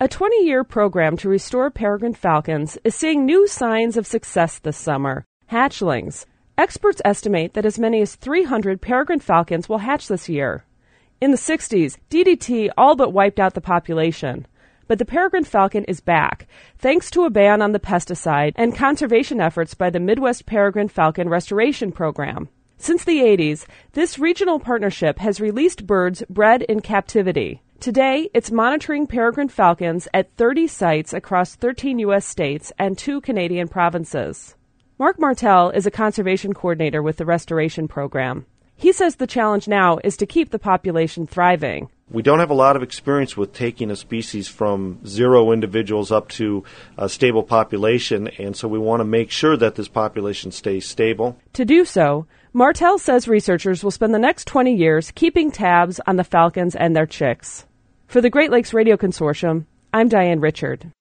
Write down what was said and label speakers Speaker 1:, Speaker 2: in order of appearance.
Speaker 1: A 20-year program to restore peregrine falcons is seeing new signs of success this summer. Hatchlings. Experts estimate that as many as 300 peregrine falcons will hatch this year. In the 60s, DDT all but wiped out the population. But the peregrine falcon is back, thanks to a ban on the pesticide and conservation efforts by the Midwest Peregrine Falcon Restoration Program. Since the 80s, this regional partnership has released birds bred in captivity. Today, it's monitoring peregrine falcons at 30 sites across 13 U.S. states and 2 Canadian provinces. Mark Martel is a conservation coordinator with the Restoration Program. He says the challenge now is to keep the population thriving.
Speaker 2: We don't have a lot of experience with taking a species from 0 individuals up to a stable population, and so we want to make sure that this population stays stable.
Speaker 1: To do so, Martel says researchers will spend the next 20 years keeping tabs on the falcons and their chicks. For the Great Lakes Radio Consortium, I'm Diane Richard.